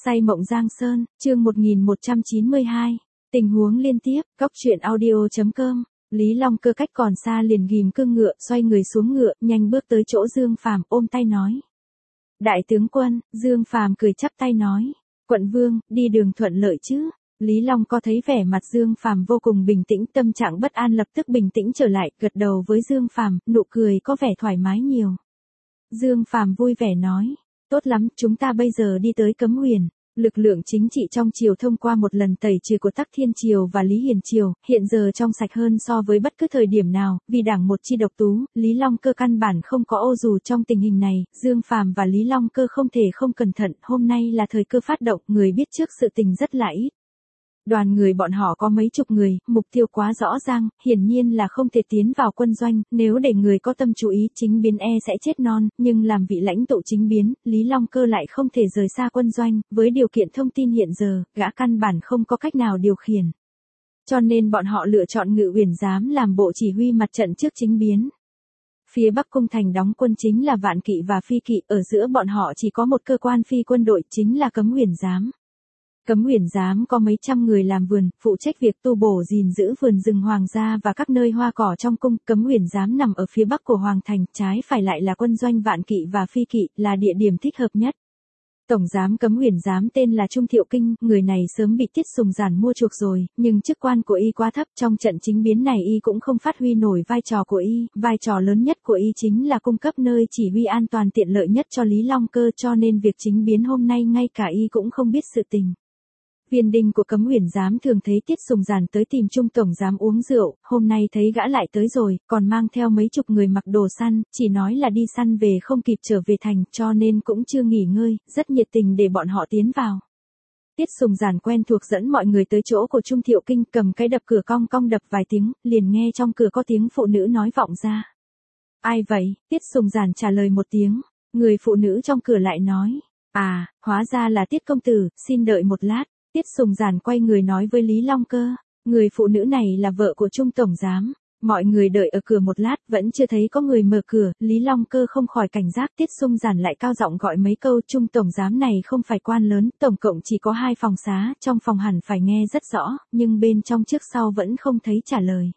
Say mộng Giang Sơn, chương 1192. Tình huống liên tiếp, Cóc truyện audio.com. Lý Long Cơ cách còn xa liền ghim cương ngựa, xoay người xuống ngựa, nhanh bước tới chỗ Dương Phàm, ôm tay nói: "Đại tướng quân." Dương Phàm cười chắp tay nói: "Quận vương, đi đường thuận lợi chứ?" Lý Long có thấy vẻ mặt Dương Phàm vô cùng bình tĩnh, tâm trạng bất an lập tức bình tĩnh trở lại, gật đầu với Dương Phàm, nụ cười có vẻ thoải mái nhiều. Dương Phàm vui vẻ nói: "Tốt lắm, chúng ta bây giờ đi tới Cấm Huyền." Lực lượng chính trị trong triều thông qua một lần tẩy trừ của Tắc Thiên Triều và Lý Hiền Triều, hiện giờ trong sạch hơn so với bất cứ thời điểm nào, vì đảng một chi độc tú, Lý Long Cơ căn bản không có ô dù trong tình hình này, Dương Phàm và Lý Long Cơ không thể không cẩn thận, hôm nay là thời cơ phát động, người biết trước sự tình rất là ít. Đoàn người bọn họ có mấy chục người, mục tiêu quá rõ ràng, hiển nhiên là không thể tiến vào quân doanh, nếu để người có tâm chú ý chính biến sẽ chết non, nhưng làm vị lãnh tụ chính biến, Lý Long Cơ lại không thể rời xa quân doanh, với điều kiện thông tin hiện giờ, gã căn bản không có cách nào điều khiển. Cho nên bọn họ lựa chọn Ngự Uyển Giám làm bộ chỉ huy mặt trận trước chính biến. Phía Bắc Cung Thành đóng quân chính là Vạn Kỵ và Phi Kỵ, ở giữa bọn họ chỉ có một cơ quan phi quân đội chính là Cấm Uyển Giám. Cấm Uyển Giám có mấy trăm người làm vườn, phụ trách việc tu bổ gìn giữ vườn rừng hoàng gia và các nơi hoa cỏ trong cung. Cấm Uyển Giám nằm ở phía bắc của Hoàng Thành, trái phải lại là quân doanh Vạn Kỵ và Phi Kỵ, là địa điểm thích hợp nhất. Tổng giám Cấm Uyển Giám tên là Trung Thiệu Kinh, người này sớm bị Tiết Sùng Giản mua chuộc rồi, nhưng chức quan của y quá thấp, trong trận chính biến này y cũng không phát huy nổi vai trò của y, vai trò lớn nhất của y chính là cung cấp nơi chỉ huy an toàn tiện lợi nhất cho Lý Long Cơ, cho nên việc chính biến hôm nay ngay cả y cũng không biết sự tình. Viên đinh của Cấm Uyển Giám thường thấy Tiết Sùng Giản tới tìm Trung tổng giám uống rượu, hôm nay thấy gã lại tới rồi, còn mang theo mấy chục người mặc đồ săn, chỉ nói là đi săn về không kịp trở về thành, cho nên cũng chưa nghỉ ngơi, rất nhiệt tình để bọn họ tiến vào. Tiết Sùng Giản quen thuộc dẫn mọi người tới chỗ của Trung Thiệu Kinh, cầm cái đập cửa cong cong đập vài tiếng, liền nghe trong cửa có tiếng phụ nữ nói vọng ra. "Ai vậy?" Tiết Sùng Giản trả lời một tiếng, người phụ nữ trong cửa lại nói: "À, hóa ra là Tiết công tử, xin đợi một lát." Tiết Sùng Giản quay người nói với Lý Long Cơ, người phụ nữ này là vợ của Trung tổng giám. Mọi người đợi ở cửa một lát, vẫn chưa thấy có người mở cửa, Lý Long Cơ không khỏi cảnh giác. Tiết Sùng Giản lại cao giọng gọi mấy câu. Trung tổng giám này không phải quan lớn, tổng cộng chỉ có 2 phòng xá, trong phòng hẳn phải nghe rất rõ, nhưng bên trong trước sau vẫn không thấy trả lời.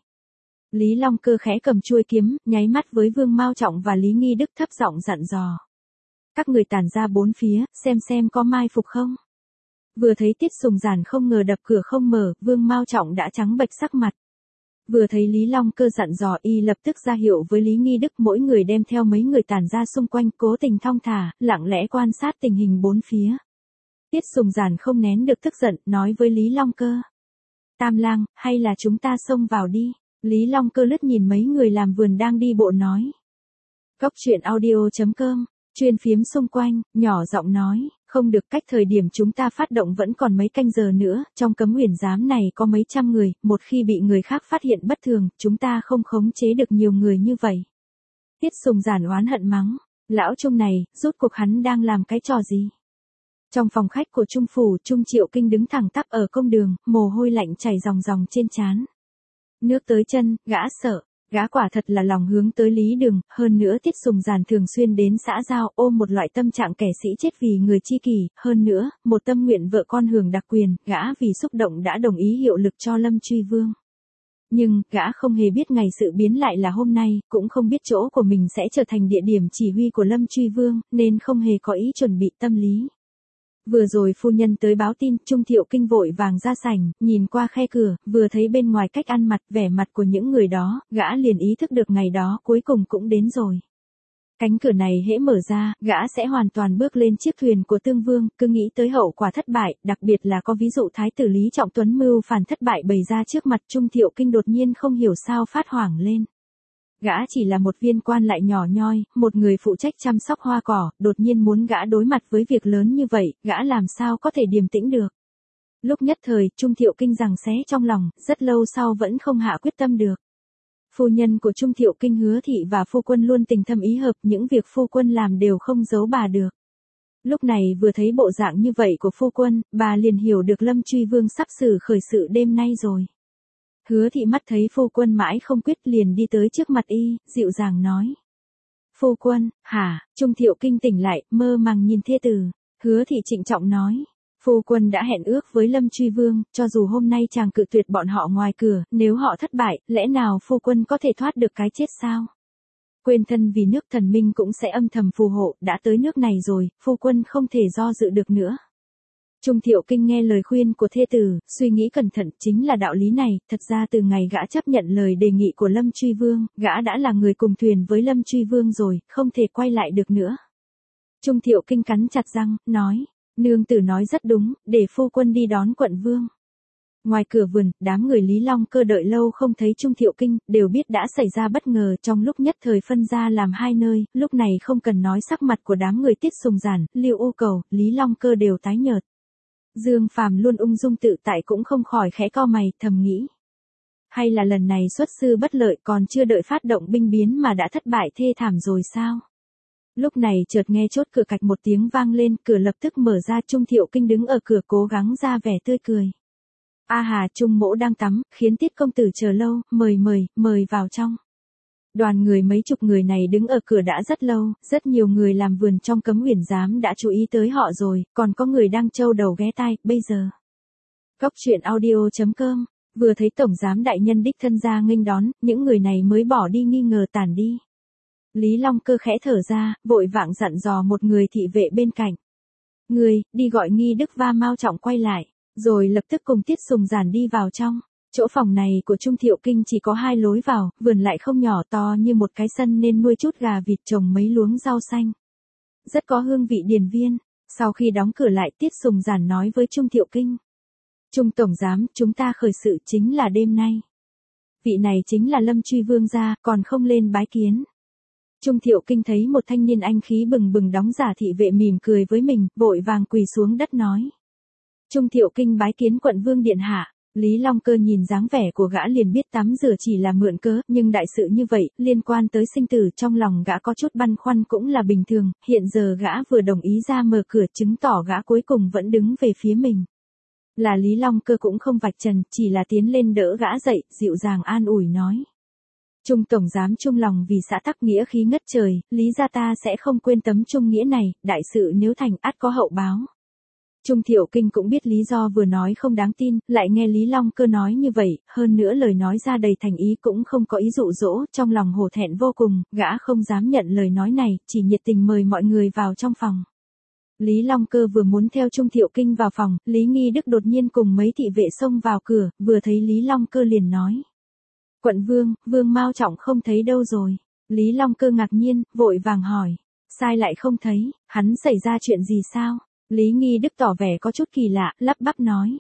Lý Long Cơ khẽ cầm chuôi kiếm, nháy mắt với Vương Mao Trọng và Lý Nghi Đức, thấp giọng dặn dò: "Các người tản ra bốn phía, xem có mai phục không." Vừa thấy Tiết Sùng Giản không ngờ đập cửa không mở, Vương Mao Trọng đã trắng bệch sắc mặt. Vừa thấy Lý Long Cơ dặn dò, y lập tức ra hiệu với Lý Nghi Đức mỗi người đem theo mấy người tản ra xung quanh, cố tình thong thả, lặng lẽ quan sát tình hình bốn phía. Tiết Sùng Giản không nén được tức giận, nói với Lý Long Cơ: "Tam lang, hay là chúng ta xông vào đi." Lý Long Cơ lướt nhìn mấy người làm vườn đang đi bộ nói. Cóc truyện audio.com, chuyên phiếm xung quanh, nhỏ giọng nói: "Không được, cách thời điểm chúng ta phát động vẫn còn mấy canh giờ nữa, trong Cấm Uyển Giám này có mấy trăm người, một khi bị người khác phát hiện bất thường, chúng ta không khống chế được nhiều người như vậy." Tiết Sùng Giản oán hận mắng: "Lão Trung này, rốt cuộc hắn đang làm cái trò gì?" Trong phòng khách của Trung phủ, Trung Thiệu Kinh đứng thẳng tắp ở công đường, mồ hôi lạnh chảy ròng ròng trên trán. Nước tới chân, gã sợ. Gã quả thật là lòng hướng tới Lý Đường, hơn nữa Tiết Sùng Giản thường xuyên đến xã giao, ôm một loại tâm trạng kẻ sĩ chết vì người chi kỷ, hơn nữa, một tâm nguyện vợ con hưởng đặc quyền, gã vì xúc động đã đồng ý hiệu lực cho Lâm Truy Vương. Nhưng, gã không hề biết ngày sự biến lại là hôm nay, cũng không biết chỗ của mình sẽ trở thành địa điểm chỉ huy của Lâm Truy Vương, nên không hề có ý chuẩn bị tâm lý. Vừa rồi phu nhân tới báo tin, Trung Thiệu Kinh vội vàng ra sảnh, nhìn qua khe cửa, vừa thấy bên ngoài cách ăn mặc, vẻ mặt của những người đó, gã liền ý thức được ngày đó cuối cùng cũng đến rồi. Cánh cửa này hễ mở ra, gã sẽ hoàn toàn bước lên chiếc thuyền của Tương Vương, cứ nghĩ tới hậu quả thất bại, đặc biệt là có ví dụ Thái tử Lý Trọng Tuấn mưu phản thất bại bày ra trước mặt. Trung Thiệu Kinh đột nhiên không hiểu sao phát hoảng lên. Gã chỉ là một viên quan lại nhỏ nhoi, một người phụ trách chăm sóc hoa cỏ, đột nhiên muốn gã đối mặt với việc lớn như vậy, gã làm sao có thể điềm tĩnh được. Lúc nhất thời, Trung Thiệu Kinh giằng xé trong lòng, rất lâu sau vẫn không hạ quyết tâm được. Phu nhân của Trung Thiệu Kinh Hứa Thị và phu quân luôn tình thâm ý hợp, những việc phu quân làm đều không giấu bà được. Lúc này vừa thấy bộ dạng như vậy của phu quân, bà liền hiểu được Lâm Truy Vương sắp xử khởi sự đêm nay rồi. Hứa Thị mắt thấy phu quân mãi không quyết liền đi tới trước mặt y, dịu dàng nói: "Phu quân." "Hả?" Trung Thiệu Kinh tỉnh lại, mơ màng nhìn thê tử. Hứa Thị trịnh trọng nói: Phu quân đã hẹn ước với Lâm Truy Vương, cho dù hôm nay chàng cự tuyệt bọn họ ngoài cửa, nếu họ thất bại, lẽ nào phu quân có thể thoát được cái chết sao? Quên thân vì nước, thần minh cũng sẽ âm thầm phù hộ, đã tới nước này rồi, phu quân không thể do dự được nữa. Trung Thiệu Kinh nghe lời khuyên của thê tử, suy nghĩ cẩn thận, chính là đạo lý này, thật ra từ ngày gã chấp nhận lời đề nghị của Lâm Truy Vương, gã đã là người cùng thuyền với Lâm Truy Vương rồi, không thể quay lại được nữa. Trung Thiệu Kinh cắn chặt răng, nói, nương tử nói rất đúng, để phu quân đi đón quận vương. Ngoài cửa vườn, đám người Lý Long Cơ đợi lâu không thấy Trung Thiệu Kinh, đều biết đã xảy ra bất ngờ, trong lúc nhất thời phân ra làm hai nơi, lúc này không cần nói sắc mặt của đám người Tiết Sùng Giản, Lưu Ô Cầu, Lý Long Cơ đều tái nhợt. Dương Phàm luôn ung dung tự tại cũng không khỏi khẽ cau mày, thầm nghĩ. Hay là lần này xuất sư bất lợi, còn chưa đợi phát động binh biến mà đã thất bại thê thảm rồi sao? Lúc này chợt nghe chốt cửa cạch một tiếng vang lên, cửa lập tức mở ra, Trung Thiệu Kinh đứng ở cửa cố gắng ra vẻ tươi cười. A hà, Trung mỗ đang tắm, khiến Tiết công tử chờ lâu, mời vào trong. Đoàn người mấy chục người này đứng ở cửa đã rất lâu, rất nhiều người làm vườn trong Cấm Uyển Giám đã chú ý tới họ rồi, còn có người đang trâu đầu ghé tai, bây giờ. Góc truyện audio.com, vừa thấy tổng giám đại nhân đích thân ra nghênh đón, những người này mới bỏ đi nghi ngờ tản đi. Lý Long Cơ khẽ thở ra, vội vàng dặn dò một người thị vệ bên cạnh. Người, đi gọi Nghi Đức và Mao Trọng quay lại, rồi lập tức cùng Tiết Sùng Giản đi vào trong. Chỗ phòng này của Trung Thiệu Kinh chỉ có hai lối vào, vườn lại không nhỏ, to như một cái sân nên nuôi chút gà vịt, trồng mấy luống rau xanh. Rất có hương vị điền viên. Sau khi đóng cửa lại, Tiết Sùng Giản nói với Trung Thiệu Kinh. Trung tổng giám, chúng ta khởi sự chính là đêm nay. Vị này chính là Lâm Truy Vương gia, còn không lên bái kiến. Trung Thiệu Kinh thấy một thanh niên anh khí bừng bừng đóng giả thị vệ mỉm cười với mình, vội vàng quỳ xuống đất nói. Trung Thiệu Kinh bái kiến quận vương điện hạ. Lý Long Cơ nhìn dáng vẻ của gã liền biết tắm rửa chỉ là mượn cớ, nhưng đại sự như vậy, liên quan tới sinh tử, trong lòng gã có chút băn khoăn cũng là bình thường, hiện giờ gã vừa đồng ý ra mở cửa, chứng tỏ gã cuối cùng vẫn đứng về phía mình. Là Lý Long Cơ cũng không vạch trần, chỉ là tiến lên đỡ gã dậy, dịu dàng an ủi nói. Trung tổng giám trung lòng vì xã tắc nghĩa khí ngất trời, Lý gia ta sẽ không quên tấm trung nghĩa này, đại sự nếu thành ắt có hậu báo. Trung Thiệu Kinh cũng biết lý do vừa nói không đáng tin, lại nghe Lý Long Cơ nói như vậy, hơn nữa lời nói ra đầy thành ý cũng không có ý dụ dỗ, trong lòng hổ thẹn vô cùng, gã không dám nhận lời nói này, chỉ nhiệt tình mời mọi người vào trong phòng. Lý Long Cơ vừa muốn theo Trung Thiệu Kinh vào phòng, Lý Nghi Đức đột nhiên cùng mấy thị vệ xông vào cửa, vừa thấy Lý Long Cơ liền nói. Quận vương, Vương Mao Trọng không thấy đâu rồi. Lý Long Cơ ngạc nhiên, vội vàng hỏi. Sai lại không thấy, hắn xảy ra chuyện gì sao? Lý Nghi Đức tỏ vẻ có chút kỳ lạ, lắp bắp nói.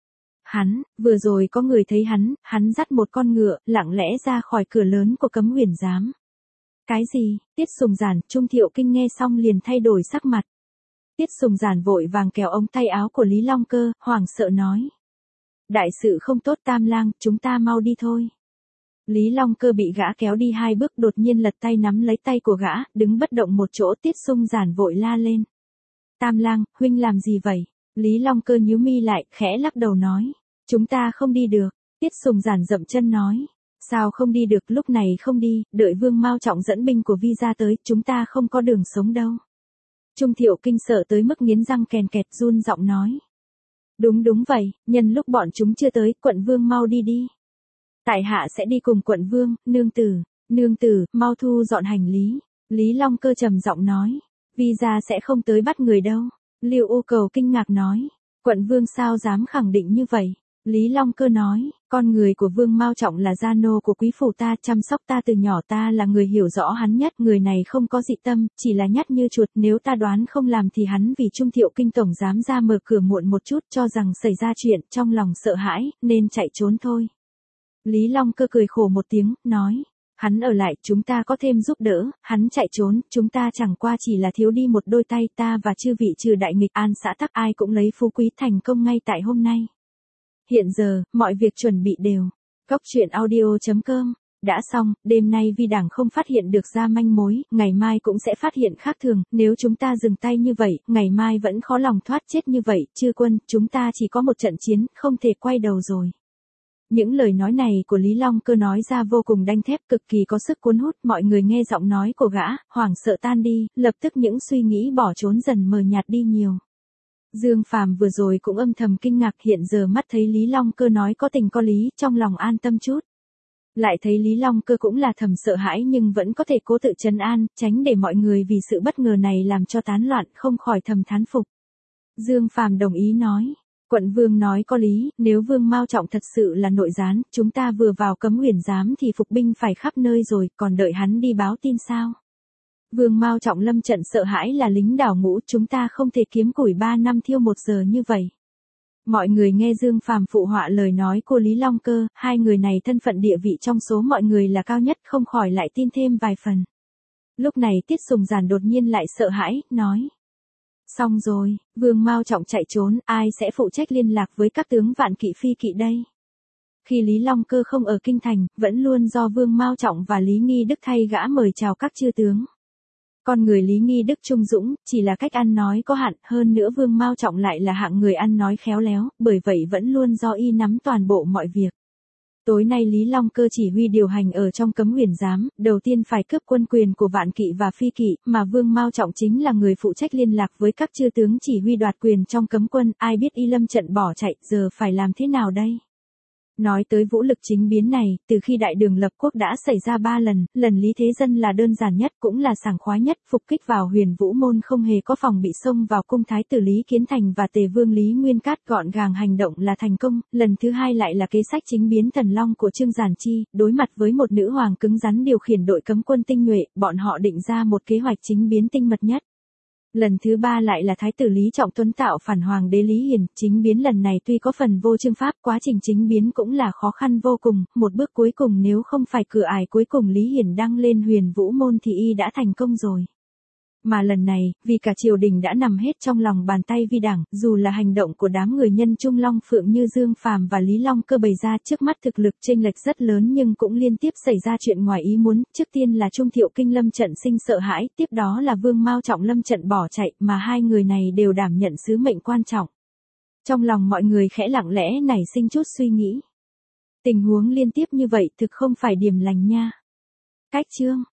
Hắn, vừa rồi có người thấy hắn dắt một con ngựa, lặng lẽ ra khỏi cửa lớn của Cấm Uyển Giám. Cái gì? Tiết Sùng Giản, Trung Thiệu Kinh nghe xong liền thay đổi sắc mặt. Tiết Sùng Giản vội vàng kéo ống tay áo của Lý Long Cơ, hoảng sợ nói. Đại sự không tốt Tam Lang, chúng ta mau đi thôi. Lý Long Cơ bị gã kéo đi hai bước, đột nhiên lật tay nắm lấy tay của gã, đứng bất động một chỗ. Tiết Sùng Giản vội la lên. Tam Lang, huynh làm gì vậy? Lý Long Cơ nhíu mi lại, khẽ lắc đầu nói. Chúng ta không đi được. Tiết Sùng Giản dậm chân nói. Sao không đi được, lúc này không đi, đợi Vương Mao Trọng dẫn binh của Vi ra tới, chúng ta không có đường sống đâu. Trung Thiệu Kinh sợ tới mức nghiến răng kèn kẹt, run giọng nói. Đúng vậy, nhân lúc bọn chúng chưa tới, quận vương mau đi đi. Tại hạ sẽ đi cùng quận vương, nương tử, mau thu dọn hành lý. Lý Long Cơ trầm giọng nói. Vi ra sẽ không tới bắt người đâu. Lưu Ô Cầu kinh ngạc nói. Quận vương sao dám khẳng định như vậy? Lý Long Cơ nói, con người của Vương Mao Trọng là gia nô của quý phủ ta, chăm sóc ta từ nhỏ, ta là người hiểu rõ hắn nhất, người này không có dị tâm, chỉ là nhát như chuột, nếu ta đoán không làm thì hắn vì Trung Thiệu Kinh tổng dám ra mở cửa muộn một chút, cho rằng xảy ra chuyện, trong lòng sợ hãi, nên chạy trốn thôi. Lý Long Cơ cười khổ một tiếng, nói, hắn ở lại, chúng ta có thêm giúp đỡ, hắn chạy trốn, chúng ta chẳng qua chỉ là thiếu đi một đôi tay, ta và chư vị trừ đại nghịch An xã Tắc ai cũng lấy phú quý thành công ngay tại hôm nay. Hiện giờ, mọi việc chuẩn bị đều. Góc truyện audio.com đã xong, đêm nay Vi Đảng không phát hiện được ra manh mối, ngày mai cũng sẽ phát hiện khác thường, nếu chúng ta dừng tay như vậy, ngày mai vẫn khó lòng thoát chết như vậy, chư quân, chúng ta chỉ có một trận chiến, không thể quay đầu rồi. Những lời nói này của Lý Long Cơ nói ra vô cùng đanh thép, cực kỳ có sức cuốn hút, mọi người nghe giọng nói của gã, hoảng sợ tan đi, lập tức những suy nghĩ bỏ trốn dần mờ nhạt đi nhiều. Dương Phàm vừa rồi cũng âm thầm kinh ngạc, hiện giờ mắt thấy Lý Long Cơ nói có tình có lý, trong lòng an tâm chút. Lại thấy Lý Long Cơ cũng là thầm sợ hãi nhưng vẫn có thể cố tự trấn an, tránh để mọi người vì sự bất ngờ này làm cho tán loạn, không khỏi thầm thán phục. Dương Phàm đồng ý nói. Quận Vương nói có lý, nếu Vương Mao Trọng thật sự là nội gián, chúng ta vừa vào Cấm Huyền Giám thì phục binh phải khắp nơi rồi, còn đợi hắn đi báo tin sao? Vương Mao Trọng lâm trận sợ hãi là lính đào ngũ, chúng ta không thể kiếm củi 3 năm thiêu 1 giờ như vậy. Mọi người nghe Dương Phàm phụ họa lời nói của Lý Long Cơ, hai người này thân phận địa vị trong số mọi người là cao nhất, không khỏi lại tin thêm vài phần. Lúc này Tiết Sùng Giản đột nhiên lại sợ hãi, nói. Xong rồi, Vương Mao Trọng chạy trốn, ai sẽ phụ trách liên lạc với các tướng Vạn Kỵ Phi Kỵ đây? Khi Lý Long Cơ không ở kinh thành, vẫn luôn do Vương Mao Trọng và Lý Nghi Đức thay gã mời chào các chư tướng. Con người Lý Nghi Đức trung dũng, chỉ là cách ăn nói có hạn, hơn nữa Vương Mao Trọng lại là hạng người ăn nói khéo léo, bởi vậy vẫn luôn do y nắm toàn bộ mọi việc. Tối nay Lý Long Cơ chỉ huy điều hành ở trong Cấm Huyền Giám, đầu tiên phải cướp quân quyền của Vạn Kỵ và Phi Kỵ, mà Vương Mao Trọng chính là người phụ trách liên lạc với các chư tướng chỉ huy đoạt quyền trong cấm quân, ai biết y lâm trận bỏ chạy, giờ phải làm thế nào đây? Nói tới vũ lực chính biến này, từ khi Đại Đường lập quốc đã xảy ra 3 lần, lần Lý Thế Dân là đơn giản nhất cũng là sảng khoái nhất, phục kích vào Huyền Vũ Môn không hề có phòng bị, xông vào cung Thái tử Lý Kiến Thành và Tề Vương Lý Nguyên Cát gọn gàng hành động là thành công, lần thứ hai lại là kế sách chính biến Thần Long của Trương Giản Chi, đối mặt với một nữ hoàng cứng rắn điều khiển đội cấm quân tinh nhuệ, bọn họ định ra một kế hoạch chính biến tinh mật nhất. Lần thứ ba lại là Thái tử Lý Trọng Tuấn tạo phản Hoàng đế Lý Hiền, chính biến lần này tuy có phần vô chương pháp, quá trình chính biến cũng là khó khăn vô cùng, một bước cuối cùng nếu không phải cửa ải cuối cùng Lý Hiền đăng lên Huyền Vũ Môn thì y đã thành công rồi. Mà lần này, vì cả triều đình đã nằm hết trong lòng bàn tay Vi Đảng, dù là hành động của đám người nhân Trung Long Phượng như Dương Phàm và Lý Long Cơ bày ra trước mắt thực lực chênh lệch rất lớn nhưng cũng liên tiếp xảy ra chuyện ngoài ý muốn, trước tiên là Trung Thiệu Kinh lâm trận sinh sợ hãi, tiếp đó là Vương Mao Trọng lâm trận bỏ chạy, mà hai người này đều đảm nhận sứ mệnh quan trọng. Trong lòng mọi người khẽ lặng lẽ nảy sinh chút suy nghĩ. Tình huống liên tiếp như vậy thực không phải điểm lành nha. Cách chương